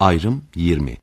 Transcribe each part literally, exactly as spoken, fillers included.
Ayrım yirmi.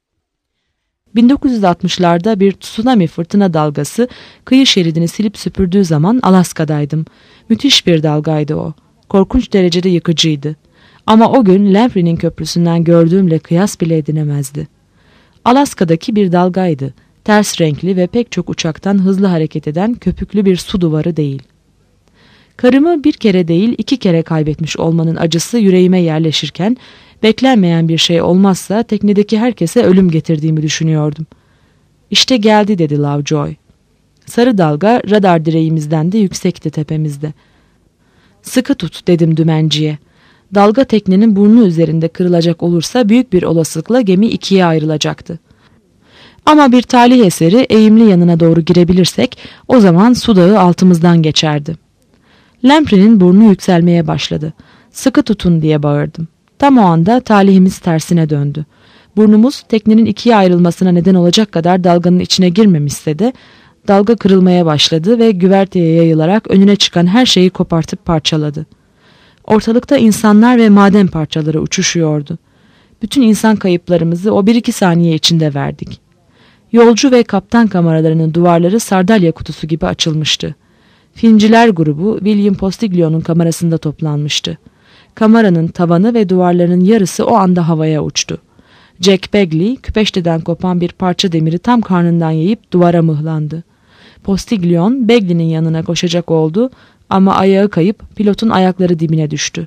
bin dokuz yüz altmışlarda bir tsunami fırtına dalgası kıyı şeridini silip süpürdüğü zaman Alaska'daydım. Müthiş bir dalgaydı o. Korkunç derecede yıkıcıydı. Ama o gün Lamprey'nin köprüsünden gördüğümle kıyas bile edilemezdi. Alaska'daki bir dalgaydı. Ters renkli ve pek çok uçaktan hızlı hareket eden köpüklü bir su duvarı değil. Karımı bir kere değil iki kere kaybetmiş olmanın acısı yüreğime yerleşirken beklenmeyen bir şey olmazsa teknedeki herkese ölüm getirdiğimi düşünüyordum. İşte geldi dedi Lovejoy. Sarı dalga radar direğimizden de yüksekti tepemizde. Sıkı tut dedim dümenciye. Dalga teknenin burnu üzerinde kırılacak olursa büyük bir olasılıkla gemi ikiye ayrılacaktı. Ama bir talih eseri eğimli yanına doğru girebilirsek o zaman su dağı altımızdan geçerdi. Lamprey'nin burnu yükselmeye başladı. Sıkı tutun diye bağırdım. Tam o anda talihimiz tersine döndü. Burnumuz teknenin ikiye ayrılmasına neden olacak kadar dalganın içine girmemişse de dalga kırılmaya başladı ve güverteye yayılarak önüne çıkan her şeyi kopartıp parçaladı. Ortalıkta insanlar ve maden parçaları uçuşuyordu. Bütün insan kayıplarımızı o bir iki saniye içinde verdik. Yolcu ve kaptan kameralarının duvarları sardalya kutusu gibi açılmıştı. Filmciler grubu William Postiglio'nun kamerasında toplanmıştı. Kameranın tavanı ve duvarlarının yarısı o anda havaya uçtu. Jack Bagley küpeşteden kopan bir parça demiri tam karnından yiyip duvara mıhlandı. Postiglion Bagley'nin yanına koşacak oldu ama ayağı kayıp pilotun ayakları dibine düştü.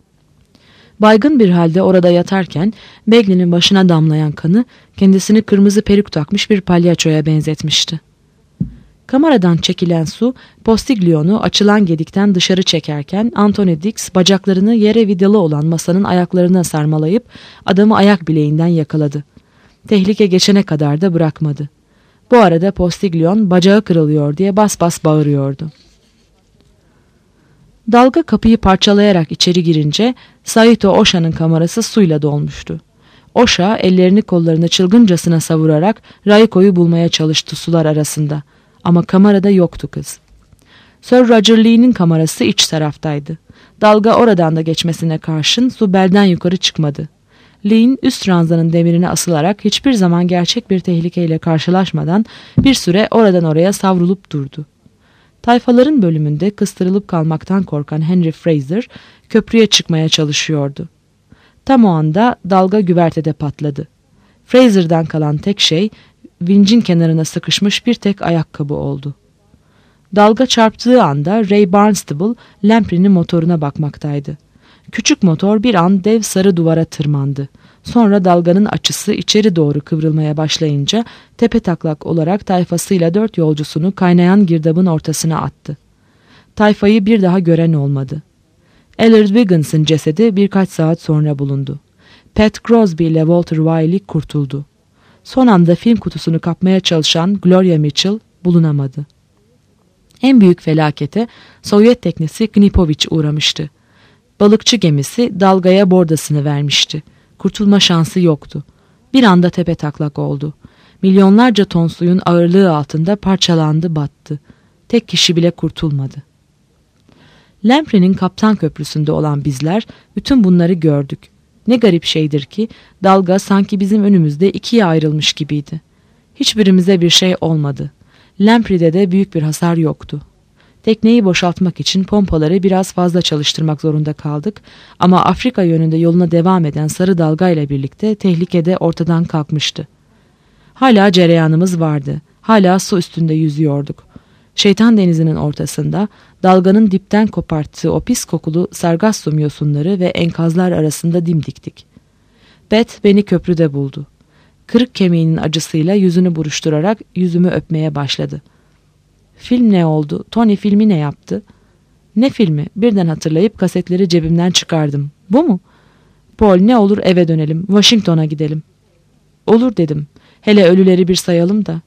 Baygın bir halde orada yatarken Bagley'nin başına damlayan kanı kendisini kırmızı peruk takmış bir palyaçoya benzetmişti. Kameradan çekilen su Postiglion'u açılan gedikten dışarı çekerken Anthony Dix bacaklarını yere vidalı olan masanın ayaklarına sarmalayıp adamı ayak bileğinden yakaladı. Tehlike geçene kadar da bırakmadı. Bu arada Postiglion bacağı kırılıyor diye bas bas bağırıyordu. Dalga kapıyı parçalayarak içeri girince Saito Osha'nın kamerası suyla dolmuştu. Osha ellerini kollarını çılgıncasına savurarak Raiko'yu bulmaya çalıştı sular arasında. Ama kamerada yoktu kız. Sir Roger Lee'nin kamerası iç taraftaydı. Dalga oradan da geçmesine karşın su belden yukarı çıkmadı. Lee'nin üst ranzanın demirine asılarak hiçbir zaman gerçek bir tehlikeyle karşılaşmadan bir süre oradan oraya savrulup durdu. Tayfaların bölümünde kıstırılıp kalmaktan korkan Henry Fraser köprüye çıkmaya çalışıyordu. Tam o anda dalga güvertede patladı. Fraser'dan kalan tek şey vincin kenarına sıkışmış bir tek ayakkabı oldu. Dalga çarptığı anda Ray Barnstable Lamprey'nin motoruna bakmaktaydı. Küçük motor bir an dev sarı duvara tırmandı. Sonra dalganın açısı içeri doğru kıvrılmaya başlayınca tepetaklak olarak tayfasıyla dört yolcusunu kaynayan girdabın ortasına attı. Tayfayı bir daha gören olmadı. Allard Wiggins'in cesedi birkaç saat sonra bulundu. Pat Crosby ile Walter Wiley kurtuldu. Son anda film kutusunu kapmaya çalışan Gloria Mitchell bulunamadı. En büyük felakete Sovyet teknesi Knipovich uğramıştı. Balıkçı gemisi dalgaya bordasını vermişti. Kurtulma şansı yoktu. Bir anda tepe taklak oldu. Milyonlarca ton suyun ağırlığı altında parçalandı, battı. Tek kişi bile kurtulmadı. Lamprey'nin kaptan köprüsünde olan bizler bütün bunları gördük. Ne garip şeydir ki dalga sanki bizim önümüzde ikiye ayrılmış gibiydi. Hiçbirimize bir şey olmadı. Lamprey'de de büyük bir hasar yoktu. Tekneyi boşaltmak için pompaları biraz fazla çalıştırmak zorunda kaldık ama Afrika yönünde yoluna devam eden sarı dalga ile birlikte tehlike de ortadan kalkmıştı. Hala cereyanımız vardı. Hala su üstünde yüzüyorduk. Şeytan denizinin ortasında dalganın dipten koparttığı o pis kokulu Sargassum yosunları ve enkazlar arasında dimdiktik. Beth beni köprüde buldu. Kırık kemiğinin acısıyla yüzünü buruşturarak yüzümü öpmeye başladı. Film ne oldu? Tony filmi ne yaptı? Ne filmi? Birden hatırlayıp kasetleri cebimden çıkardım. Bu mu? Paul, ne olur eve dönelim. Washington'a gidelim. Olur dedim. Hele ölüleri bir sayalım da.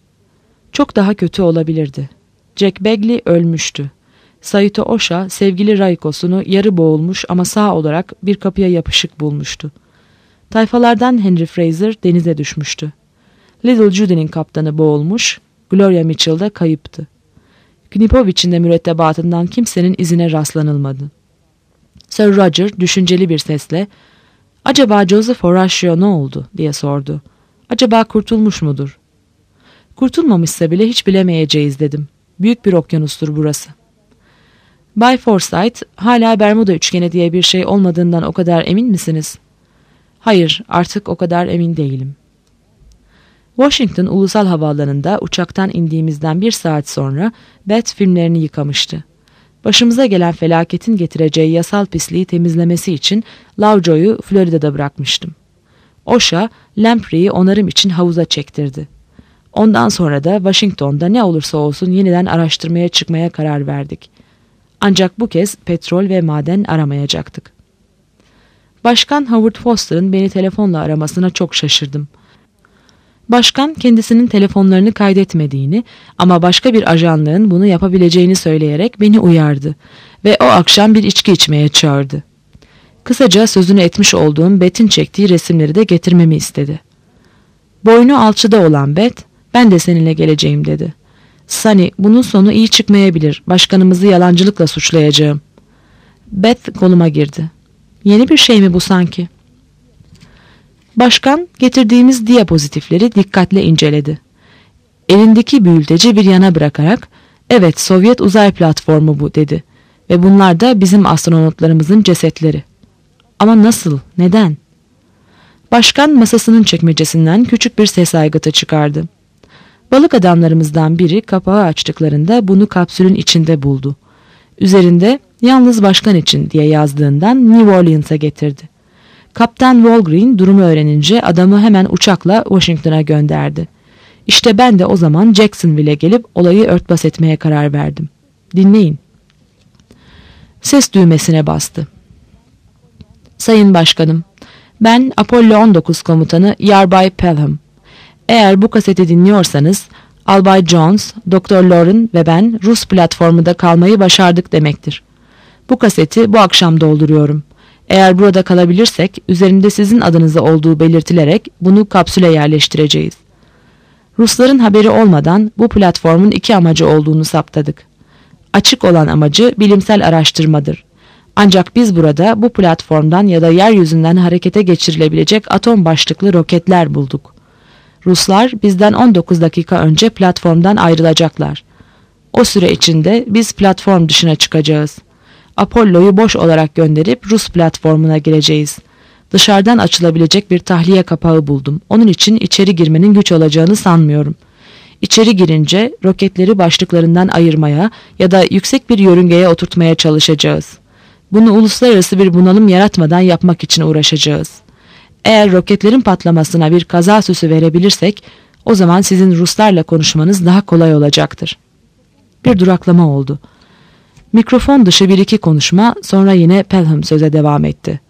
Çok daha kötü olabilirdi. Jack Bagley ölmüştü. Saito Osha sevgili Raiko'sunu yarı boğulmuş ama sağ olarak bir kapıya yapışık bulmuştu. Tayfalardan Henry Fraser denize düşmüştü. Little Judy'nin kaptanı boğulmuş, Gloria Mitchell da kayıptı. Knipovich'in de mürettebatından kimsenin izine rastlanılmadı. Sir Roger düşünceli bir sesle, Acaba Joseph Horatio ne oldu diye sordu. Acaba kurtulmuş mudur? Kurtulmamışsa bile hiç bilemeyeceğiz dedim. Büyük bir okyanustur burası. Bay Forsyth, hala Bermuda üçgeni diye bir şey olmadığından o kadar emin misiniz? Hayır, artık o kadar emin değilim. Washington Ulusal Havaalanı'nda uçaktan indiğimizden bir saat sonra Beth filmlerini yıkamıştı. Başımıza gelen felaketin getireceği yasal pisliği temizlemesi için Lovejoy'u Florida'da bırakmıştım. Osha, Lamprey'i onarım için havuza çektirdi. Ondan sonra da Washington'da ne olursa olsun yeniden araştırmaya çıkmaya karar verdik. Ancak bu kez petrol ve maden aramayacaktık. Başkan Howard Foster'ın beni telefonla aramasına çok şaşırdım. Başkan kendisinin telefonlarını kaydetmediğini ama başka bir ajanlığın bunu yapabileceğini söyleyerek beni uyardı ve o akşam bir içki içmeye çağırdı. Kısaca sözünü etmiş olduğum Beth'in çektiği resimleri de getirmemi istedi. Boynu alçıda olan Beth, ben de seninle geleceğim dedi. Sunny, bunun sonu iyi çıkmayabilir, başkanımızı yalancılıkla suçlayacağım. Beth koluma girdi. Yeni bir şey mi bu sanki? Başkan getirdiğimiz diapozitifleri dikkatle inceledi. Elindeki büyülteci bir yana bırakarak, evet Sovyet uzay platformu bu dedi ve bunlar da bizim astronotlarımızın cesetleri. Ama nasıl, neden? Başkan masasının çekmecesinden küçük bir ses aygıtı çıkardı. Balık adamlarımızdan biri kapağı açtıklarında bunu kapsülün içinde buldu. Üzerinde yalnız başkan için diye yazdığından New Orleans'a getirdi. Kaptan Walgreen durumu öğrenince adamı hemen uçakla Washington'a gönderdi. İşte ben de o zaman Jacksonville'e gelip olayı örtbas etmeye karar verdim. Dinleyin. Ses düğmesine bastı. Sayın Başkanım, ben Apollo on dokuz komutanı Yarbay Pelham. Eğer bu kaseti dinliyorsanız, Albay Jones, Doktor Lauren ve ben Rus platformunda kalmayı başardık demektir. Bu kaseti bu akşam dolduruyorum. Eğer burada kalabilirsek, üzerinde sizin adınıza olduğu belirtilerek bunu kapsüle yerleştireceğiz. Rusların haberi olmadan bu platformun iki amacı olduğunu saptadık. Açık olan amacı bilimsel araştırmadır. Ancak biz burada bu platformdan ya da yeryüzünden harekete geçirilebilecek atom başlıklı roketler bulduk. Ruslar bizden on dokuz dakika önce platformdan ayrılacaklar. O süre içinde biz platform dışına çıkacağız. Apollo'yu boş olarak gönderip Rus platformuna gireceğiz. Dışarıdan açılabilecek bir tahliye kapağı buldum. Onun için içeri girmenin güç olacağını sanmıyorum. İçeri girince roketleri başlıklarından ayırmaya ya da yüksek bir yörüngeye oturtmaya çalışacağız. Bunu uluslararası bir bunalım yaratmadan yapmak için uğraşacağız. Eğer roketlerin patlamasına bir kaza süsü verebilirsek, o zaman sizin Ruslarla konuşmanız daha kolay olacaktır. Bir duraklama oldu. Mikrofon dışı bir iki konuşma, sonra yine Pelham söze devam etti.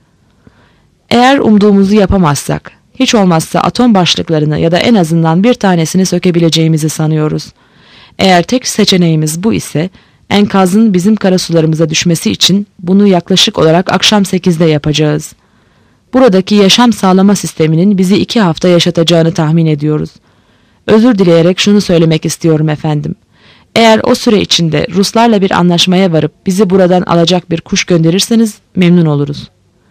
Eğer umduğumuzu yapamazsak, hiç olmazsa atom başlıklarını ya da en azından bir tanesini sökebileceğimizi sanıyoruz. Eğer tek seçeneğimiz bu ise, enkazın bizim karasularımıza düşmesi için bunu yaklaşık olarak akşam sekizde yapacağız. Buradaki yaşam sağlama sisteminin bizi iki hafta yaşatacağını tahmin ediyoruz. Özür dileyerek şunu söylemek istiyorum efendim. Eğer o süre içinde Ruslarla bir anlaşmaya varıp bizi buradan alacak bir kuş gönderirseniz memnun oluruz.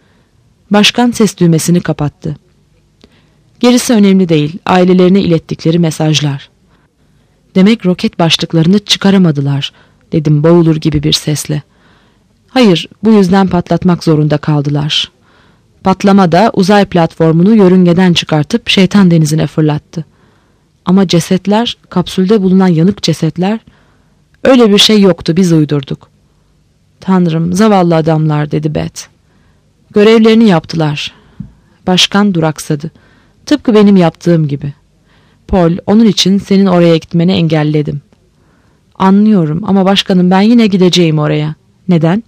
Başkan ses düğmesini kapattı. Gerisi önemli değil, ailelerine ilettikleri mesajlar. Demek roket başlıklarını çıkaramadılar, dedim boğulur gibi bir sesle. Hayır, bu yüzden patlatmak zorunda kaldılar. Patlama da uzay platformunu yörüngeden çıkartıp şeytan denizine fırlattı. Ama cesetler, kapsülde bulunan yanık cesetler, öyle bir şey yoktu, biz uydurduk. Tanrım, zavallı adamlar, dedi Beth. Görevlerini yaptılar. Başkan duraksadı. Tıpkı benim yaptığım gibi. Paul, onun için senin oraya gitmeni engelledim. Anlıyorum ama başkanım, ben yine gideceğim oraya. Neden?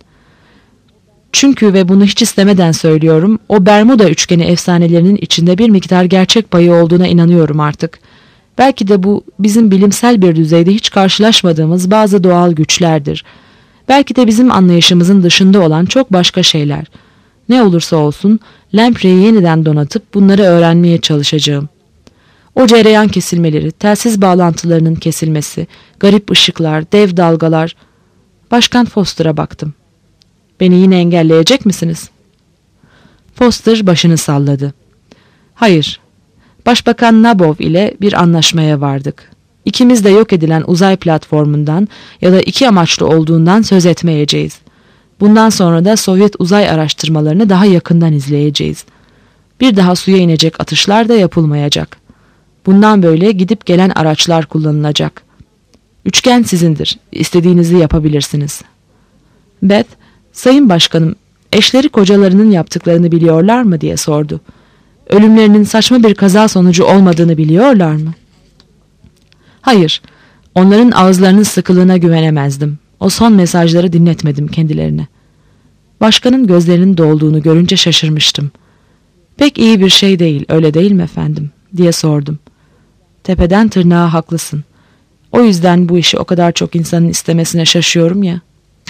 Çünkü ve bunu hiç istemeden söylüyorum, o Bermuda üçgeni efsanelerinin içinde bir miktar gerçek payı olduğuna inanıyorum artık. Belki de bu bizim bilimsel bir düzeyde hiç karşılaşmadığımız bazı doğal güçlerdir. Belki de bizim anlayışımızın dışında olan çok başka şeyler. Ne olursa olsun Lamprey'i yeniden donatıp bunları öğrenmeye çalışacağım. O cereyan kesilmeleri, telsiz bağlantılarının kesilmesi, garip ışıklar, dev dalgalar. Başkan Foster'a baktım. Beni yine engelleyecek misiniz? Foster başını salladı. Hayır, Başbakan Nabov ile bir anlaşmaya vardık. İkimiz de yok edilen uzay platformundan ya da iki amaçlı olduğundan söz etmeyeceğiz. Bundan sonra da Sovyet uzay araştırmalarını daha yakından izleyeceğiz. Bir daha suya inecek atışlar da yapılmayacak. Bundan böyle gidip gelen araçlar kullanılacak. Üçgen sizindir. İstediğinizi yapabilirsiniz. Beth, Sayın Başkanım, eşleri kocalarının yaptıklarını biliyorlar mı diye sordu. Ölümlerinin saçma bir kaza sonucu olmadığını biliyorlar mı? Hayır, onların ağızlarının sıkılığına güvenemezdim. O son mesajları dinletmedim kendilerine. Başkanın gözlerinin dolduğunu görünce şaşırmıştım. Pek iyi bir şey değil, öyle değil mi efendim, diye sordum. Tepeden tırnağa haklısın. O yüzden bu işi o kadar çok insanın istemesine şaşıyorum ya.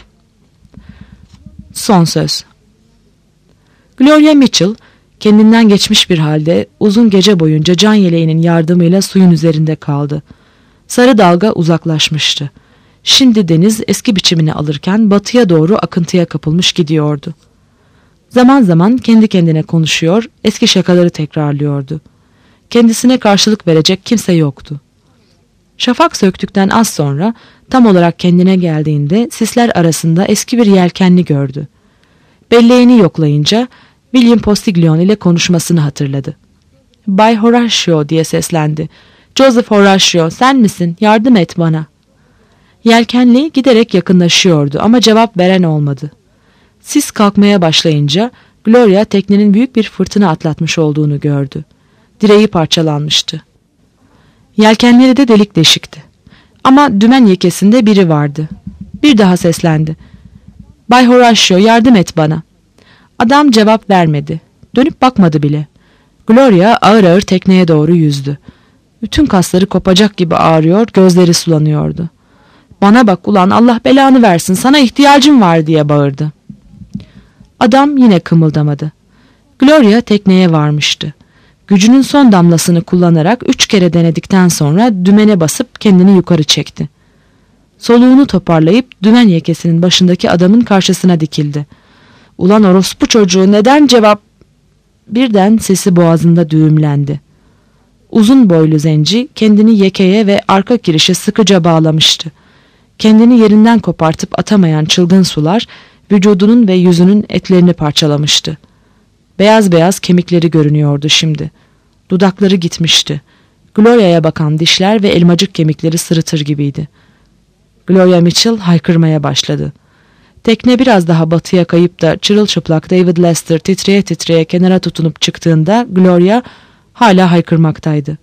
Son söz. Gloria Mitchell, kendinden geçmiş bir halde uzun gece boyunca can yeleğinin yardımıyla suyun üzerinde kaldı. Sarı dalga uzaklaşmıştı. Şimdi deniz eski biçimini alırken batıya doğru akıntıya kapılmış gidiyordu. Zaman zaman kendi kendine konuşuyor, eski şakaları tekrarlıyordu. Kendisine karşılık verecek kimse yoktu. Şafak söktükten az sonra tam olarak kendine geldiğinde sisler arasında eski bir yelkenli gördü. Belleğini yoklayınca William Postiglione ile konuşmasını hatırladı. "Bay Horatio," diye seslendi. "Joseph Horatio, sen misin? Yardım et bana." Yelkenli giderek yakınlaşıyordu ama cevap veren olmadı. Sis kalkmaya başlayınca Gloria teknenin büyük bir fırtına atlatmış olduğunu gördü. Direği parçalanmıştı. Yelkenleri de delik deşikti. Ama dümen yekesinde biri vardı. Bir daha seslendi. "Bay Horatio, yardım et bana." Adam cevap vermedi. Dönüp bakmadı bile. Gloria ağır ağır tekneye doğru yüzdü. Bütün kasları kopacak gibi ağrıyor, gözleri sulanıyordu. "Bana bak ulan, Allah belanı versin, sana ihtiyacım var," diye bağırdı. Adam yine kımıldamadı. Gloria tekneye varmıştı. Gücünün son damlasını kullanarak üç kere denedikten sonra dümene basıp kendini yukarı çekti. Soluğunu toparlayıp dümen yekesinin başındaki adamın karşısına dikildi. "Ulan orospu çocuğu, neden cevap?" Birden sesi boğazında düğümlendi. Uzun boylu zenci kendini yekeye ve arka kirişe sıkıca bağlamıştı. Kendini yerinden kopartıp atamayan çılgın sular vücudunun ve yüzünün etlerini parçalamıştı. Beyaz beyaz kemikleri görünüyordu şimdi. Dudakları gitmişti. Gloria'ya bakan dişler ve elmacık kemikleri sırıtır gibiydi. Gloria Mitchell haykırmaya başladı. Tekne biraz daha batıya kayıp da çırılçıplak David Lester titreye titreye kenara tutunup çıktığında Gloria hala haykırmaktaydı.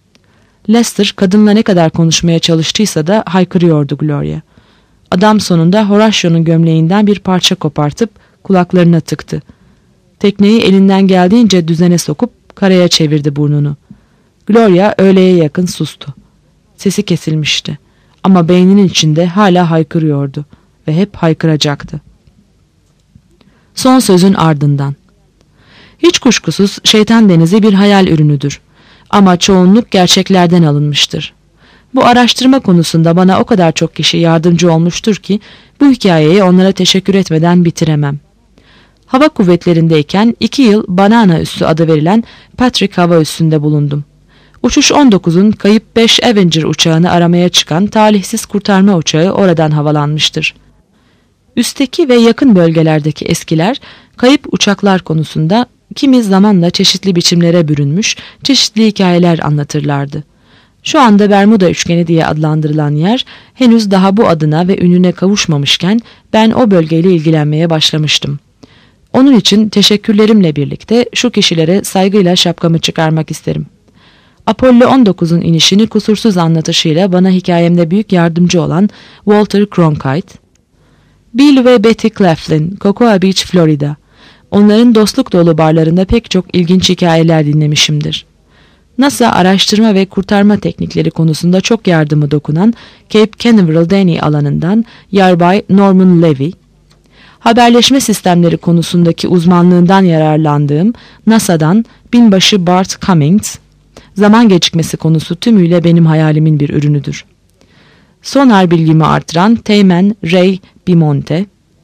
Lester kadınla ne kadar konuşmaya çalıştıysa da haykırıyordu Gloria. Adam sonunda Horatio'nun gömleğinden bir parça kopartıp kulaklarına tıktı. Tekneyi elinden geldiğince düzene sokup karaya çevirdi burnunu. Gloria öğleye yakın sustu. Sesi kesilmişti ama beyninin içinde hala haykırıyordu ve hep haykıracaktı. Son sözün ardından. Hiç kuşkusuz şeytan denizi bir hayal ürünüdür ama çoğunluk gerçeklerden alınmıştır. Bu araştırma konusunda bana o kadar çok kişi yardımcı olmuştur ki bu hikayeyi onlara teşekkür etmeden bitiremem. Hava kuvvetlerindeyken iki yıl Banana Üssü adı verilen Patrick Hava Üssü'nde bulundum. Uçuş on dokuzun kayıp beş Avenger uçağını aramaya çıkan talihsiz kurtarma uçağı oradan havalanmıştır. Üstteki ve yakın bölgelerdeki eskiler kayıp uçaklar konusunda kimi zamanla çeşitli biçimlere bürünmüş, çeşitli hikayeler anlatırlardı. Şu anda Bermuda Üçgeni diye adlandırılan yer henüz daha bu adına ve ününe kavuşmamışken ben o bölgeyle ilgilenmeye başlamıştım. Onun için teşekkürlerimle birlikte şu kişilere saygıyla şapkamı çıkarmak isterim. Apollo on dokuzun inişini kusursuz anlatışıyla bana hikayemde büyük yardımcı olan Walter Cronkite, Bill ve Betty Claflin, Cocoa Beach, Florida. Onların dostluk dolu barlarında pek çok ilginç hikayeler dinlemişimdir. NASA araştırma ve kurtarma teknikleri konusunda çok yardımı dokunan Cape Canaveral deney alanından Yarbay Norman Levy, haberleşme sistemleri konusundaki uzmanlığından yararlandığım NASA'dan binbaşı Bart Cummings, zaman gecikmesi konusu tümüyle benim hayalimin bir ürünüdür. Sonar bilgimi artıran Teğmen Ray Bimonte,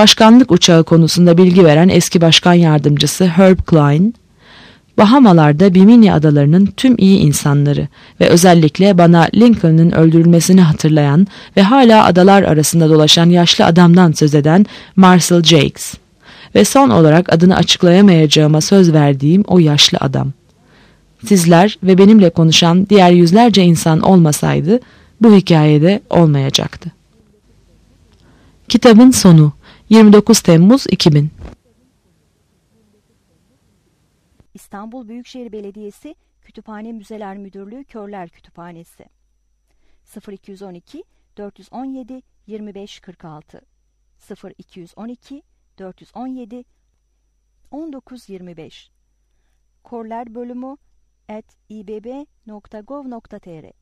başkanlık uçağı konusunda bilgi veren eski başkan yardımcısı Herb Klein, Bahamalarda Bimini adalarının tüm iyi insanları ve özellikle bana Lincoln'ın öldürülmesini hatırlayan ve hala adalar arasında dolaşan yaşlı adamdan söz eden Marcel Jakes ve son olarak adını açıklayamayacağıma söz verdiğim o yaşlı adam. Sizler ve benimle konuşan diğer yüzlerce insan olmasaydı bu hikayede olmayacaktı. Kitabın sonu yirmi dokuz Temmuz iki bin. İstanbul Büyükşehir Belediyesi Kütüphane Müzeler Müdürlüğü Körler Kütüphanesi sıfır iki on iki dört on yedi yirmi beş kırk altı sıfır iki on iki dört on yedi on dokuz yirmi beş Korler bölümü at i b b nokta gov nokta tr